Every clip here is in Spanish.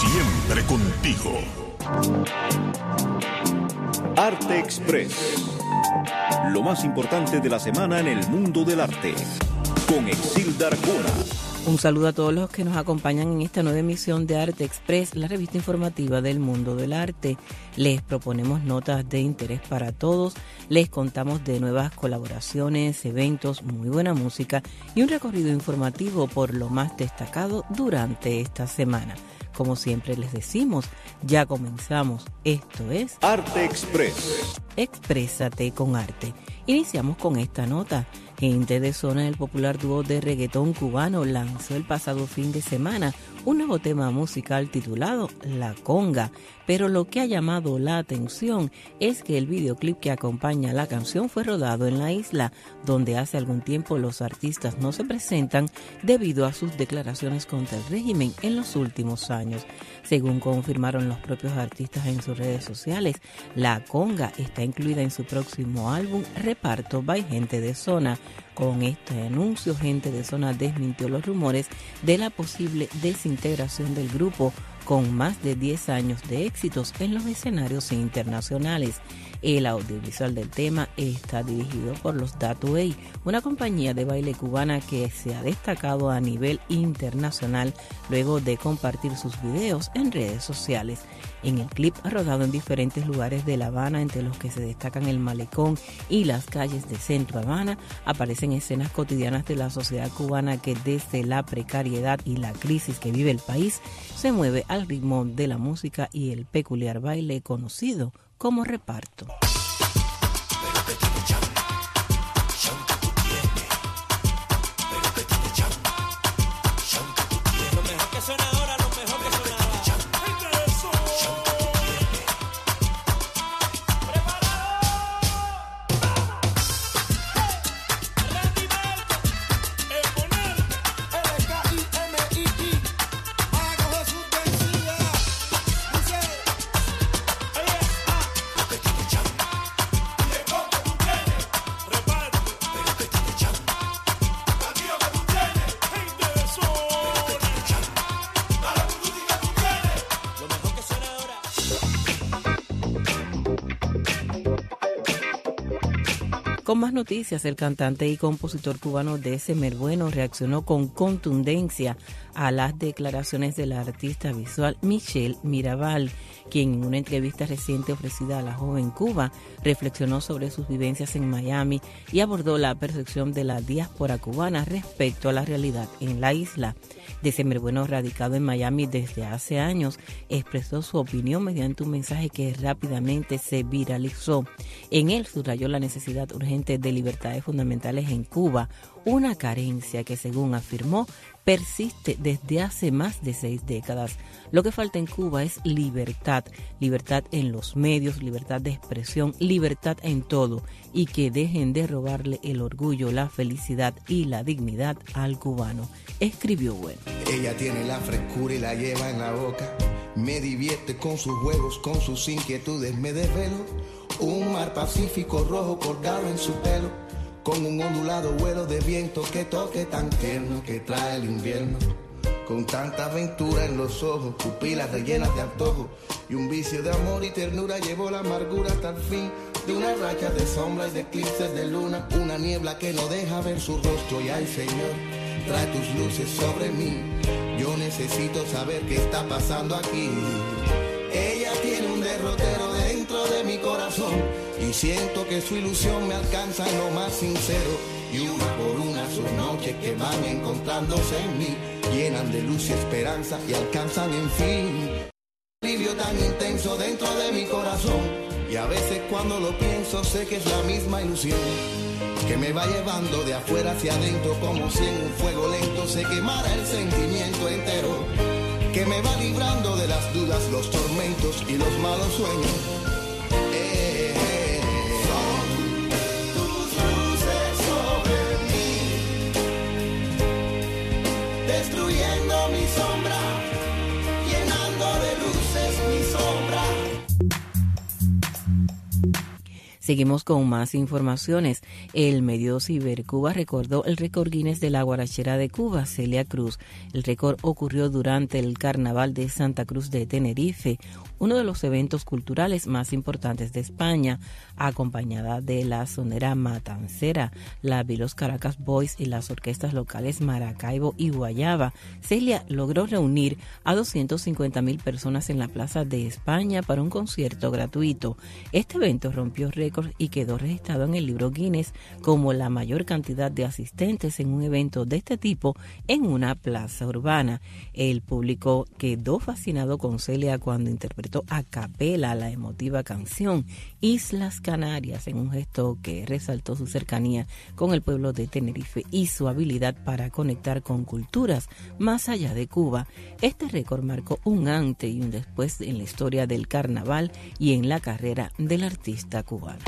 Siempre contigo. Arte Express. Lo más importante de la semana en el mundo del arte. Con Exilda Arjona. Un saludo a todos los que nos acompañan en esta nueva emisión de Arte Express, la revista informativa del mundo del arte. Les proponemos notas de interés para todos, les contamos de nuevas colaboraciones, eventos, muy buena música y un recorrido informativo por lo más destacado durante esta semana. Como siempre les decimos, ya comenzamos. Esto es Arte Express. Exprésate con arte. Iniciamos con esta nota. Gente de Zona, el popular dúo de reggaetón cubano, lanzó el pasado fin de semana un nuevo tema musical titulado La Conga, pero lo que ha llamado la atención es que el videoclip que acompaña la canción fue rodado en la isla, donde hace algún tiempo los artistas no se presentan debido a sus declaraciones contra el régimen en los últimos años. Según confirmaron los propios artistas en sus redes sociales, La Conga está incluida en su próximo álbum Reparto by Gente de Zona. Con este anuncio, Gente de Zona desmintió los rumores de la posible desintegración del grupo con más de 10 años de éxitos en los escenarios internacionales. El audiovisual del tema está dirigido por los Datuey, una compañía de baile cubana que se ha destacado a nivel internacional luego de compartir sus videos en redes sociales. En el clip rodado en diferentes lugares de La Habana, entre los que se destacan el Malecón y las calles de Centro Habana, aparecen escenas cotidianas de la sociedad cubana que desde la precariedad y la crisis que vive el país se mueve al ritmo de la música y el peculiar baile conocido como reparto. Con más noticias, el cantante y compositor cubano December Bueno reaccionó con contundencia a las declaraciones de la artista visual Michelle Mirabal, quien en una entrevista reciente ofrecida a la joven Cuba reflexionó sobre sus vivencias en Miami y abordó la percepción de la diáspora cubana respecto a la realidad en la isla. December Bueno, radicado en Miami desde hace años, expresó su opinión mediante un mensaje que rápidamente se viralizó. En él subrayó la necesidad urgente de libertades fundamentales en Cuba, una carencia que, según afirmó, persiste desde hace más de 6 décadas. Lo que falta en Cuba es libertad, libertad en los medios, libertad de expresión, libertad en todo, y que dejen de robarle el orgullo, la felicidad y la dignidad al cubano, escribió Bueno. Ella tiene la frescura y la lleva en la boca, me divierte con sus juegos, con sus inquietudes, me desvelo, un mar Pacífico rojo colgado en su pelo, con un ondulado vuelo de viento que toque tan tierno que trae el invierno, con tanta aventura en los ojos, pupilas rellenas de antojo, y un vicio de amor y ternura llevó la amargura hasta el fin, de una racha de sombra y de eclipses de luna, una niebla que no deja ver su rostro, y ay Señor, trae tus luces sobre mí, yo necesito saber qué está pasando aquí. Ella tiene un derrotero dentro de mi corazón y siento que su ilusión me alcanza en lo más sincero, y una por una sus noches que van encontrándose en mí llenan de luz y esperanza y alcanzan en fin un alivio tan intenso dentro de mi corazón, y a veces cuando lo pienso sé que es la misma ilusión que me va llevando de afuera hacia adentro, como si en un fuego lento se quemara el sentimiento entero, que me va librando de las dudas, los tormentos y los malos sueños. Son tus luces sobre mí, destruyendo mi sombra, llenando de luces mi sombra. Seguimos con más informaciones. El medio Cibercuba recordó el récord Guinness de la guarachera de Cuba, Celia Cruz. El récord ocurrió durante el Carnaval de Santa Cruz de Tenerife, uno de los eventos culturales más importantes de España, acompañada de la sonera matancera, la Vilos Caracas Boys y las orquestas locales Maracaibo y Guayaba. Celia logró reunir a 250,000 personas en la Plaza de España para un concierto gratuito. Este evento rompió récords y quedó registrado en el libro Guinness como la mayor cantidad de asistentes en un evento de este tipo en una plaza urbana. El público quedó fascinado con Celia cuando interpretó a capela la emotiva canción Islas Canarias, en un gesto que resaltó su cercanía con el pueblo de Tenerife y su habilidad para conectar con culturas más allá de Cuba. Este récord marcó un antes y un después en la historia del carnaval y en la carrera del artista cubano.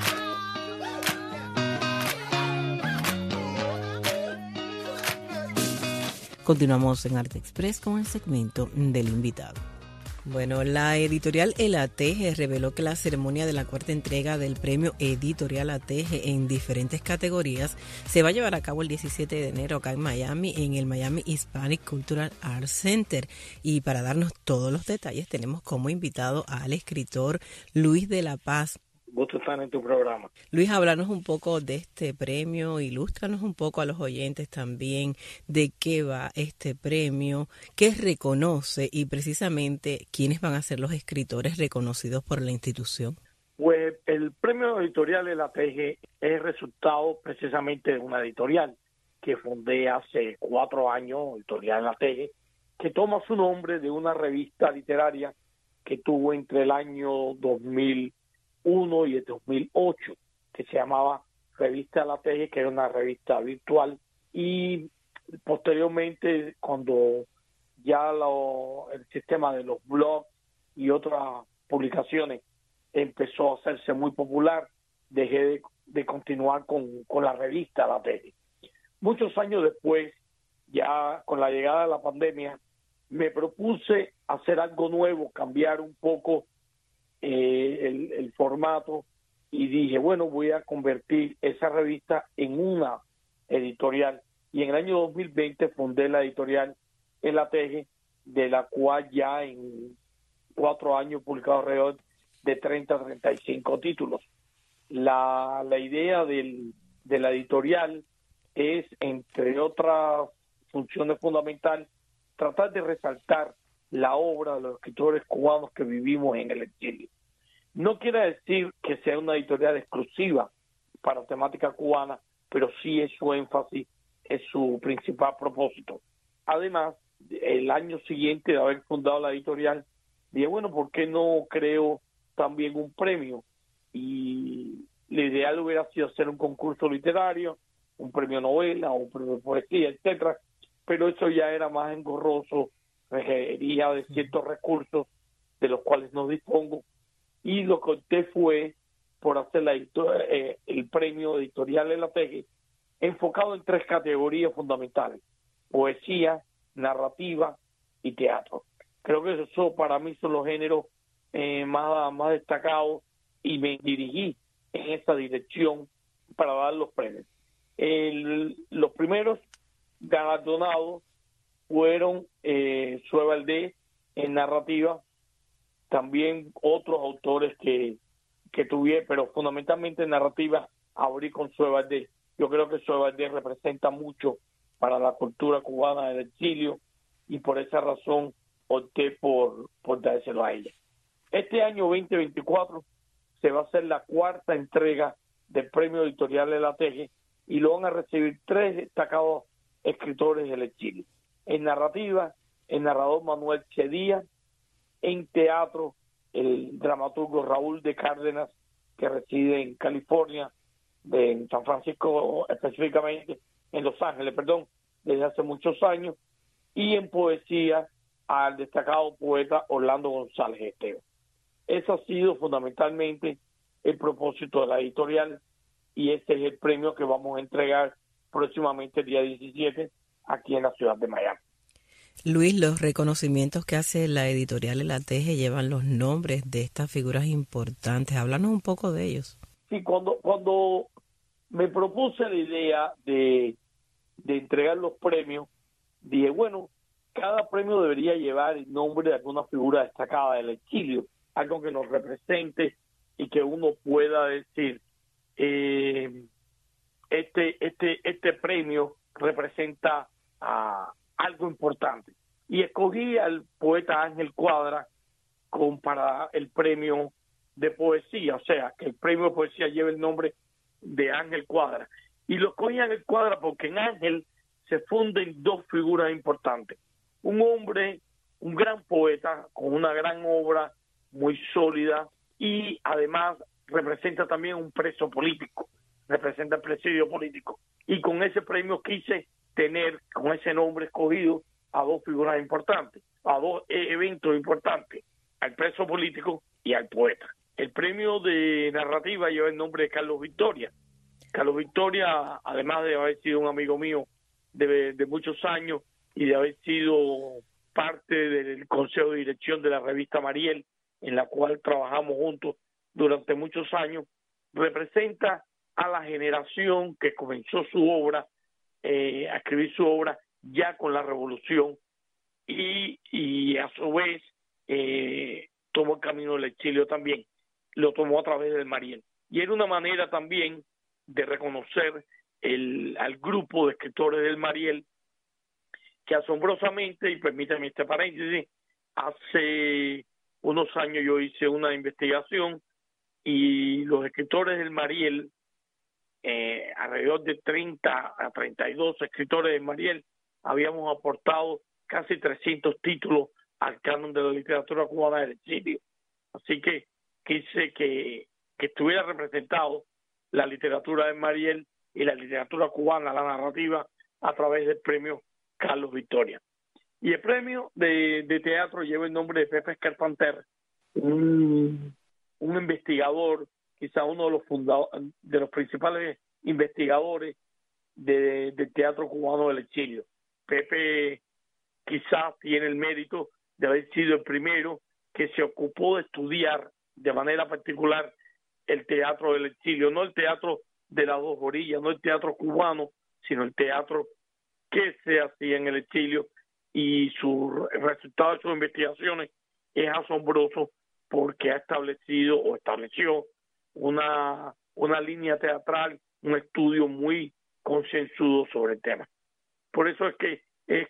Continuamos en Arte Express con el segmento del invitado. Bueno, la editorial El Ateje reveló que la ceremonia de la cuarta entrega del premio Editorial Ateje en diferentes categorías se va a llevar a cabo el 17 de enero acá en Miami, en el Miami Hispanic Cultural Arts Center. Y para darnos todos los detalles tenemos como invitado al escritor Luis de la Paz. Gusto estar en tu programa. Luis, háblanos un poco de este premio, ilústranos un poco a los oyentes también de qué va este premio, qué reconoce y precisamente quiénes van a ser los escritores reconocidos por la institución. Pues el premio editorial El Ateje es el resultado precisamente de una editorial que fundé hace 4 años, Editorial El Ateje, que toma su nombre de una revista literaria que tuvo entre el año 2001 y el 2008, que se llamaba Revista El Ateje, que era una revista virtual, y posteriormente cuando ya el sistema de los blogs y otras publicaciones empezó a hacerse muy popular, dejé de continuar con la revista El Ateje. Muchos años después, ya con la llegada de la pandemia, me propuse hacer algo nuevo, cambiar un poco el formato, y dije, bueno, voy a convertir esa revista en una editorial, y en el año 2020 fundé la editorial El Ateje, de la cual ya en 4 años he publicado alrededor de 30 a 35 títulos. La idea de la editorial es, entre otras funciones fundamentales, tratar de resaltar la obra de los escritores cubanos que vivimos en el exilio. No quiere decir que sea una editorial exclusiva para temática cubana, pero sí es su énfasis, es su principal propósito. Además, el año siguiente de haber fundado la editorial, dije, bueno, ¿por qué no creo también un premio? Y lo ideal hubiera sido hacer un concurso literario, un premio novela, un premio de poesía, etcétera, pero eso ya era más engorroso, requería de ciertos recursos de los cuales no dispongo, y lo que opté fue por hacer el premio editorial El Ateje, enfocado en 3 categorías fundamentales: poesía, narrativa y teatro. Creo que eso para mí son los géneros más destacados, y me dirigí en esa dirección para dar los premios. Los primeros galardonados fueron Zoe Valdés en narrativa, también otros autores que tuve, pero fundamentalmente en narrativa abrí con Zoe Valdés. Yo creo que Zoe Valdés representa mucho para la cultura cubana del exilio, y por esa razón opté por dárselo a ella. Este año 2024 se va a hacer la 4ª entrega del premio editorial El Ateje, y lo van a recibir 3 destacados escritores del exilio. En narrativa, el narrador Manuel Chedía; en teatro, el dramaturgo Raúl de Cárdenas, que reside en California, en San Francisco específicamente, en Los Ángeles, desde hace muchos años; y en poesía, al destacado poeta Orlando González Esteban. Eso ha sido fundamentalmente el propósito de la editorial, y este es el premio que vamos a entregar próximamente el día 17 aquí en la ciudad de Miami. Luis, los reconocimientos que hace la editorial El Ateje llevan los nombres de estas figuras importantes. Háblanos un poco de ellos. Sí, cuando me propuse la idea de entregar los premios, dije, bueno, cada premio debería llevar el nombre de alguna figura destacada del exilio, algo que nos represente y que uno pueda decir, este premio representa algo importante. Y escogí al poeta Ángel Cuadra para el premio de poesía, o sea, que el premio de poesía lleve el nombre de Ángel Cuadra. Y lo escogí Ángel Cuadra porque en Ángel se funden dos figuras importantes. Un hombre, un gran poeta con una gran obra muy sólida, y además representa también un preso político, representa el presidio político. Y con ese premio quise tener, con ese nombre escogido, a dos figuras importantes, a dos eventos importantes, al preso político y al poeta. El premio de narrativa lleva el nombre de Carlos Victoria. Carlos Victoria, además de haber sido un amigo mío de muchos años y de haber sido parte del consejo de dirección de la revista Mariel, en la cual trabajamos juntos durante muchos años, representa a la generación que comenzó su obra, a escribir su obra ya con la revolución, y a su vez tomó el camino del exilio también, lo tomó a través del Mariel. Y era una manera también de reconocer al grupo de escritores del Mariel, que asombrosamente, y permítame este paréntesis, hace unos años yo hice una investigación y los escritores del Mariel, alrededor de 30 a 32 escritores del Mariel, habíamos aportado casi 300 títulos al canon de la literatura cubana del exilio. Así que quise que estuviera representado la literatura del Mariel y la literatura cubana, la narrativa, a través del premio Carlos Victoria. Y el premio de teatro lleva el nombre de Pepe Escarpanter, un investigador, quizá uno de los principales investigadores del teatro cubano del exilio. Pepe quizás tiene el mérito de haber sido el primero que se ocupó de estudiar de manera particular el teatro del exilio, no el teatro de las dos orillas, no el teatro cubano, sino el teatro que se hacía en el exilio, y el resultado de sus investigaciones es asombroso porque estableció una línea teatral, un estudio muy concienzudo sobre el tema. Por eso es que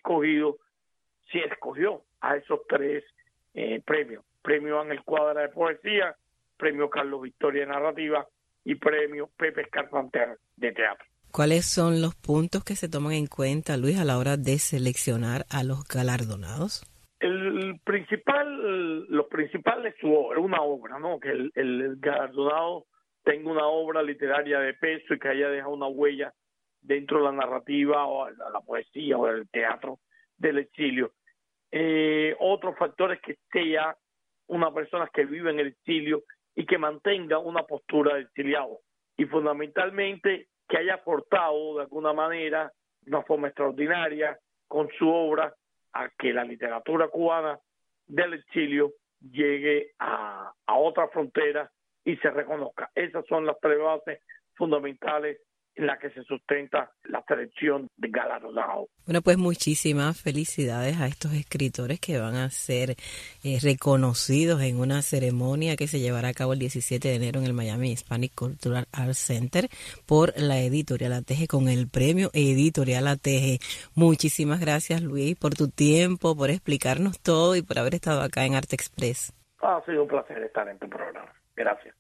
se escogió a esos tres premios: premio Ángel Cuadra de poesía, premio Carlos Victoria de narrativa y premio Pepe Escarpanter de teatro. ¿Cuáles son los puntos que se toman en cuenta, Luis, a la hora de seleccionar a los galardonados? Lo principal es su obra, una obra, ¿no? Que el galardonado tenga una obra literaria de peso y que haya dejado una huella dentro de la narrativa o la poesía o el teatro del exilio. Otro factor es que sea una persona que vive en el exilio y que mantenga una postura de exiliado, y fundamentalmente que haya aportado de alguna manera, de una forma extraordinaria, con su obra, a que la literatura cubana del exilio llegue a otra frontera y se reconozca. Esas son las tres bases fundamentales en las que se sustenta la selección de galardonados. Bueno, pues muchísimas felicidades a estos escritores que van a ser reconocidos en una ceremonia que se llevará a cabo el 17 de enero en el Miami Hispanic Cultural Arts Center por la Editorial Ateje, con el premio Editorial Ateje. Muchísimas gracias, Luis, por tu tiempo, por explicarnos todo y por haber estado acá en Arte Express. Ha sido un placer estar en tu programa. Gracias.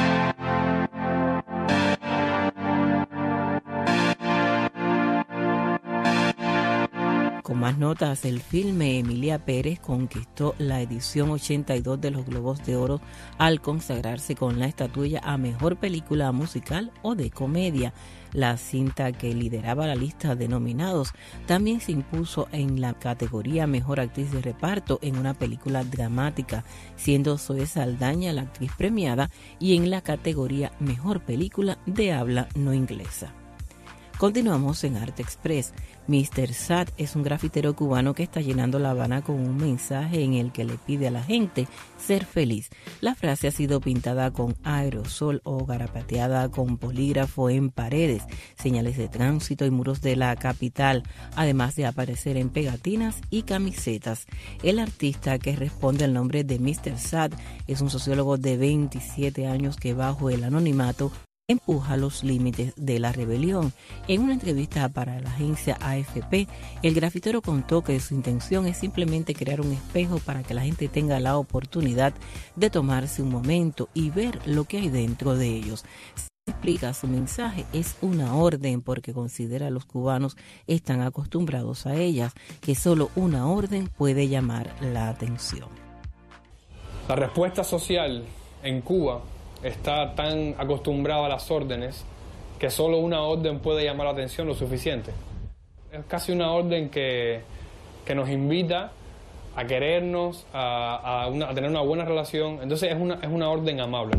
Con más notas, el filme Emilia Pérez conquistó la edición 82 de los Globos de Oro al consagrarse con la estatuilla a Mejor Película Musical o de Comedia. La cinta, que lideraba la lista de nominados, también se impuso en la categoría Mejor Actriz de Reparto en una película dramática, siendo Zoe Saldaña la actriz premiada, y en la categoría Mejor Película de Habla No Inglesa. Continuamos en Arte Express. Mr. Sad es un grafitero cubano que está llenando La Habana con un mensaje en el que le pide a la gente ser feliz. La frase ha sido pintada con aerosol o garabateada con polígrafo en paredes, señales de tránsito y muros de la capital, además de aparecer en pegatinas y camisetas. El artista, que responde al nombre de Mr. Sad, es un sociólogo de 27 años que, bajo el anonimato, empuja los límites de la rebelión. En una entrevista para la agencia AFP, el grafitero contó que su intención es simplemente crear un espejo para que la gente tenga la oportunidad de tomarse un momento y ver lo que hay dentro de ellos. Explica, su mensaje es una orden porque considera a los cubanos están acostumbrados a ellas, que solo una orden puede llamar la atención. La respuesta social en Cuba está tan acostumbrado a las órdenes que solo una orden puede llamar la atención lo suficiente. Es casi una orden que nos invita a querernos, a tener una buena relación. Entonces es una orden amable.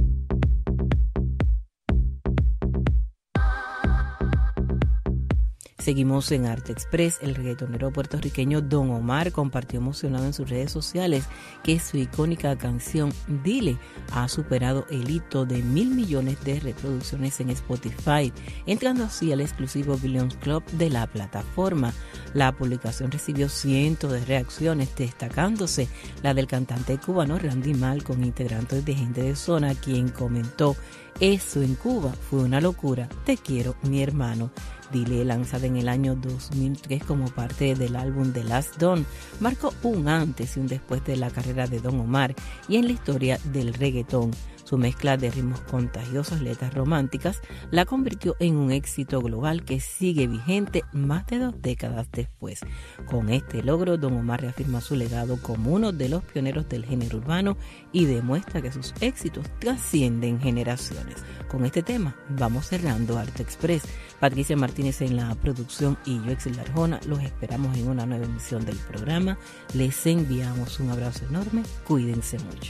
Seguimos en Arte Express. El reggaetonero puertorriqueño Don Omar compartió emocionado en sus redes sociales que su icónica canción Dile ha superado el hito de 1.000 millones de reproducciones en Spotify, entrando así al exclusivo Billions Club de la plataforma. La publicación recibió cientos de reacciones, destacándose la del cantante cubano Randy Malcolm, integrante de Gente de Zona, quien comentó: "Eso en Cuba fue una locura, te quiero, mi hermano". Dile, lanzada en el año 2003 como parte del álbum The Last Don, marcó un antes y un después de la carrera de Don Omar y en la historia del reggaetón. Su mezcla de ritmos contagiosos y letras románticas la convirtió en un éxito global que sigue vigente más de 2 décadas después. Con este logro, Don Omar reafirma su legado como uno de los pioneros del género urbano y demuestra que sus éxitos trascienden generaciones. Con este tema vamos cerrando Arte Express. Patricia Martínez en la producción y yo, Exil Arjona, los esperamos en una nueva emisión del programa. Les enviamos un abrazo enorme. Cuídense mucho.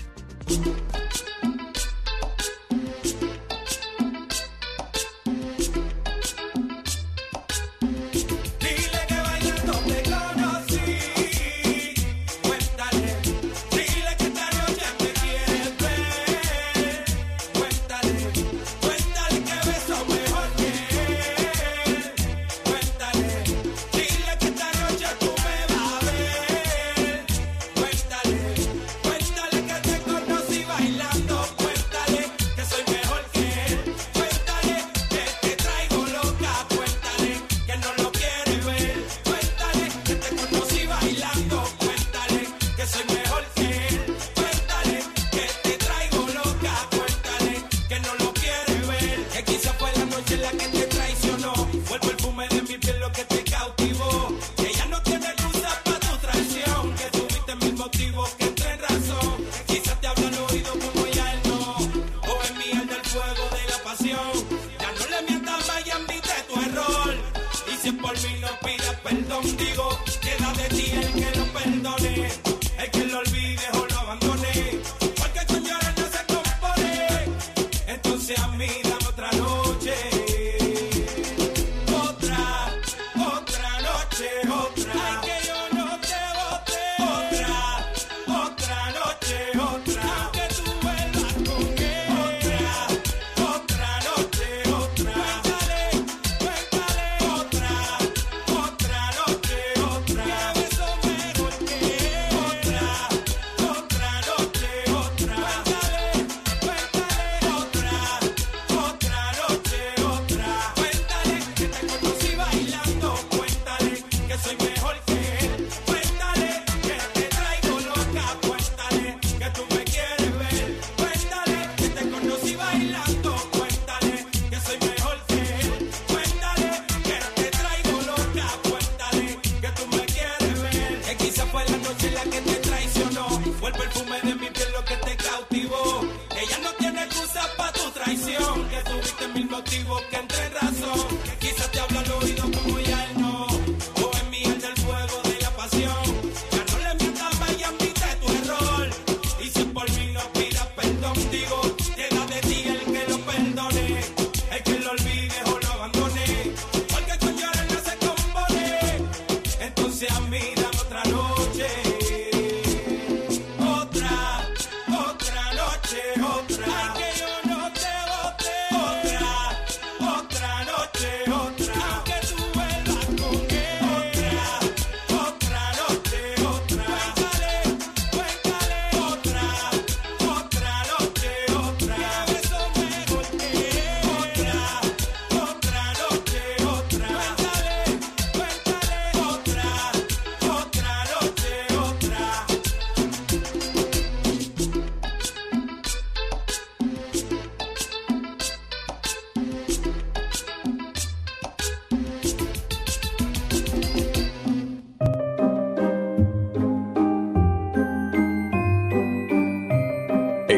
Queda de ti el que lo perdone, el que lo olvide o lo abandone, porque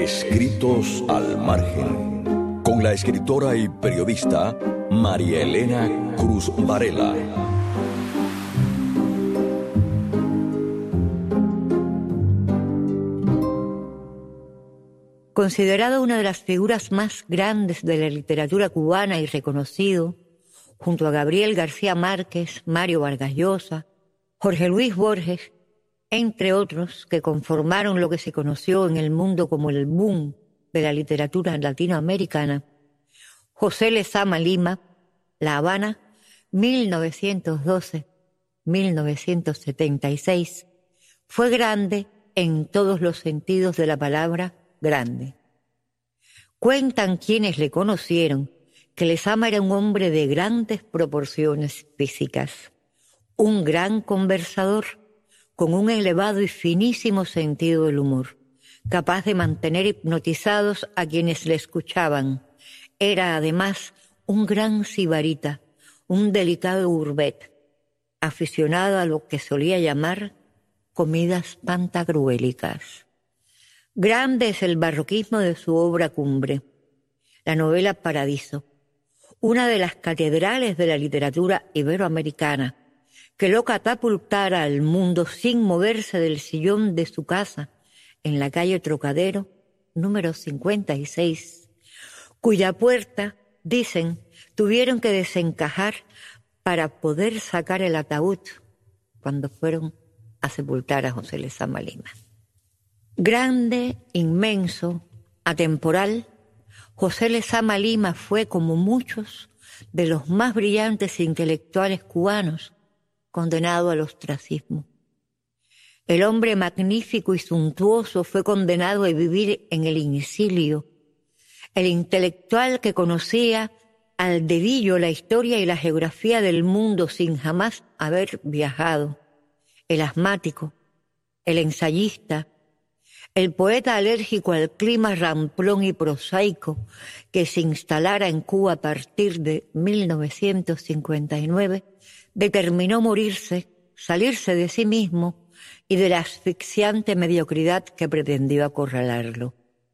Escritos al margen, con la escritora y periodista María Elena Cruz Varela. Considerado una de las figuras más grandes de la literatura cubana y reconocido, junto a Gabriel García Márquez, Mario Vargas Llosa, Jorge Luis Borges, entre otros que conformaron lo que se conoció en el mundo como el boom de la literatura latinoamericana, José Lezama Lima, La Habana, 1912-1976, fue grande en todos los sentidos de la palabra grande. Cuentan quienes le conocieron que Lezama era un hombre de grandes proporciones físicas, un gran conversador, con un elevado y finísimo sentido del humor, capaz de mantener hipnotizados a quienes le escuchaban. Era además un gran sibarita, un delicado urbet, aficionado a lo que solía llamar comidas pantagruélicas. Grande es el barroquismo de su obra cumbre, la novela Paradiso, una de las catedrales de la literatura iberoamericana, que lo catapultara al mundo sin moverse del sillón de su casa en la calle Trocadero, número 56, cuya puerta, dicen, tuvieron que desencajar para poder sacar el ataúd cuando fueron a sepultar a José Lezama Lima. Grande, inmenso, atemporal, José Lezama Lima fue, como muchos de los más brillantes intelectuales cubanos, condenado al ostracismo. El hombre magnífico y suntuoso fue condenado a vivir en el incilio. El intelectual que conocía al dedillo la historia y la geografía del mundo sin jamás haber viajado. El asmático, el ensayista, el poeta alérgico al clima ramplón y prosaico que se instalara en Cuba a partir de 1959, determinó morirse, salirse de sí mismo y de la asfixiante mediocridad que pretendió acorralarlo.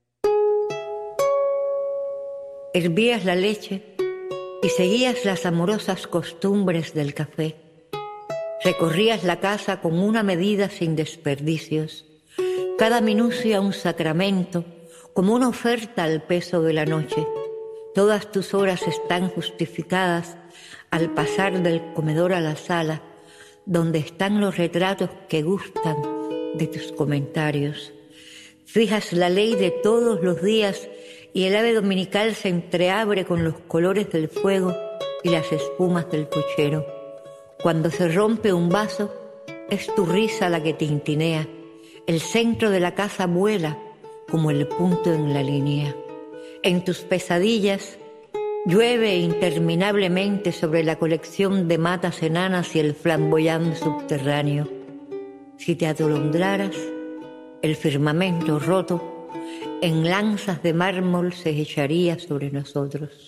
Hervías la leche y seguías las amorosas costumbres del café. Recorrías la casa con una medida sin desperdicios, cada minucia un sacramento, como una oferta al peso de la noche. Todas tus horas están justificadas al pasar del comedor a la sala, donde están los retratos que gustan de tus comentarios. Fijas la ley de todos los días y el ave dominical se entreabre con los colores del fuego y las espumas del puchero. Cuando se rompe un vaso, es tu risa la que tintinea. El centro de la casa vuela como el punto en la línea. En tus pesadillas llueve interminablemente sobre la colección de matas enanas y el flamboyante subterráneo. Si te atolondraras, el firmamento roto en lanzas de mármol se echaría sobre nosotros.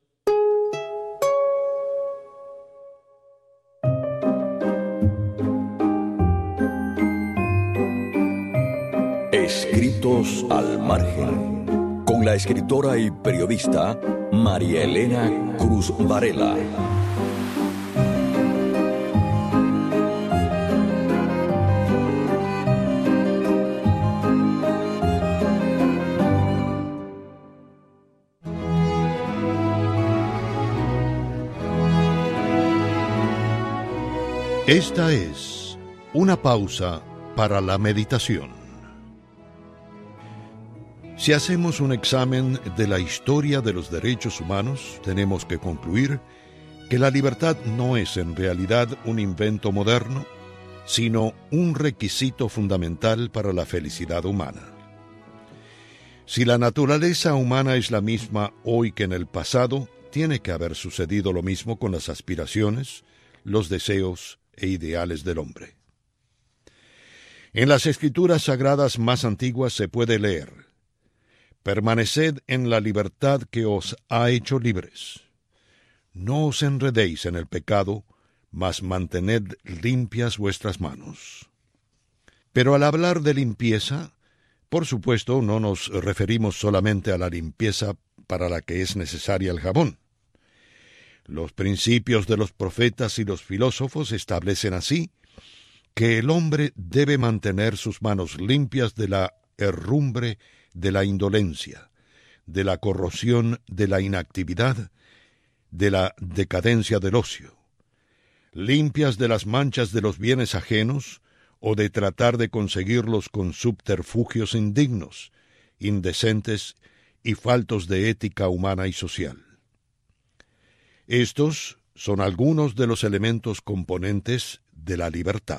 Escritos al margen, con la escritora y periodista María Elena Cruz Varela. Esta es una pausa para la meditación. Si hacemos un examen de la historia de los derechos humanos, tenemos que concluir que la libertad no es en realidad un invento moderno, sino un requisito fundamental para la felicidad humana. Si la naturaleza humana es la misma hoy que en el pasado, tiene que haber sucedido lo mismo con las aspiraciones, los deseos e ideales del hombre. En las escrituras sagradas más antiguas se puede leer: permaneced en la libertad que os ha hecho libres. No os enredéis en el pecado, mas mantened limpias vuestras manos. Pero al hablar de limpieza, Por supuesto, no nos referimos solamente a la limpieza para la que es necesaria el jabón. Los principios de los profetas y los filósofos establecen así que el hombre debe mantener sus manos limpias de la herrumbre de la indolencia, de la corrosión de la inactividad, de la decadencia del ocio, limpias de las manchas de los bienes ajenos o de tratar de conseguirlos con subterfugios indignos, indecentes y faltos de ética humana y social. Estos son algunos de los elementos componentes de la libertad.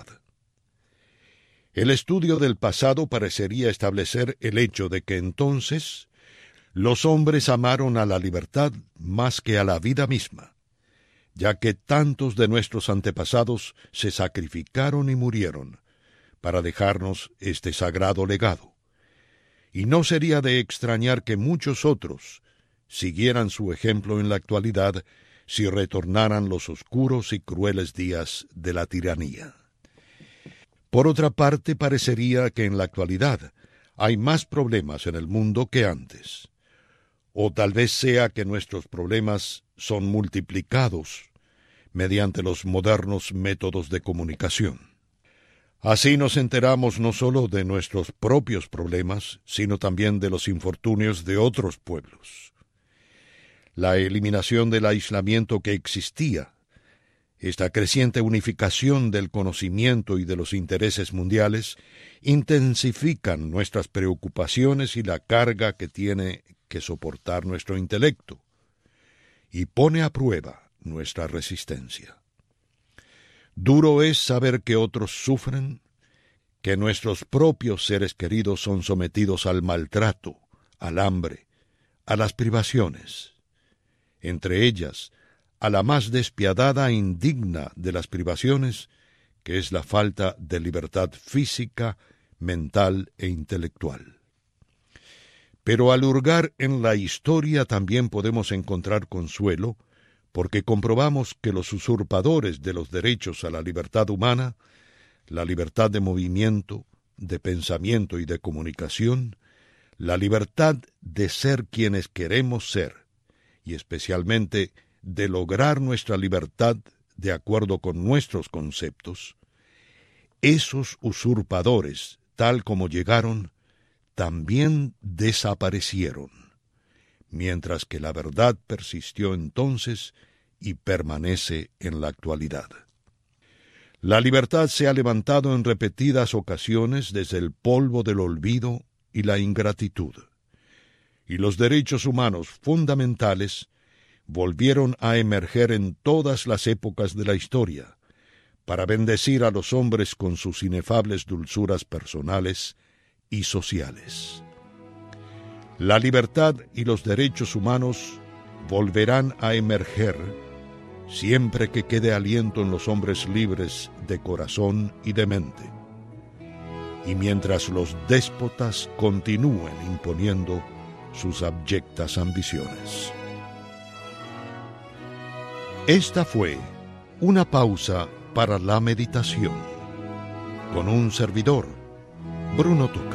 El estudio del pasado parecería establecer el hecho de que entonces los hombres amaron a la libertad más que a la vida misma, ya que tantos de nuestros antepasados se sacrificaron y murieron para dejarnos este sagrado legado. Y no sería de extrañar que muchos otros siguieran su ejemplo en la actualidad si retornaran los oscuros y crueles días de la tiranía. Por otra parte, parecería que en la actualidad hay más problemas en el mundo que antes. O tal vez sea que nuestros problemas son multiplicados mediante los modernos métodos de comunicación. Así nos enteramos no solo de nuestros propios problemas, sino también de los infortunios de otros pueblos. La eliminación del aislamiento que existía, esta creciente unificación del conocimiento y de los intereses mundiales, intensifican nuestras preocupaciones y la carga que tiene que soportar nuestro intelecto, y pone a prueba nuestra resistencia. Duro es saber que otros sufren, que nuestros propios seres queridos son sometidos al maltrato, al hambre, a las privaciones, entre ellas a la más despiadada e indigna de las privaciones, que es la falta de libertad física, mental e intelectual. Pero al hurgar en la historia también podemos encontrar consuelo, porque comprobamos que los usurpadores de los derechos a la libertad humana, la libertad de movimiento, de pensamiento y de comunicación, la libertad de ser quienes queremos ser, y especialmente de lograr nuestra libertad de acuerdo con nuestros conceptos, esos usurpadores, tal como llegaron, también desaparecieron, mientras que la verdad persistió entonces y permanece en la actualidad. La libertad se ha levantado en repetidas ocasiones desde el polvo del olvido y la ingratitud, y los derechos humanos fundamentales volvieron a emerger en todas las épocas de la historia, para bendecir a los hombres con sus inefables dulzuras personales y sociales. La libertad y los derechos humanos volverán a emerger siempre que quede aliento en los hombres libres de corazón y de mente, y mientras los déspotas continúen imponiendo sus abyectas ambiciones. Esta fue una pausa para la meditación con un servidor, Bruno Tuna.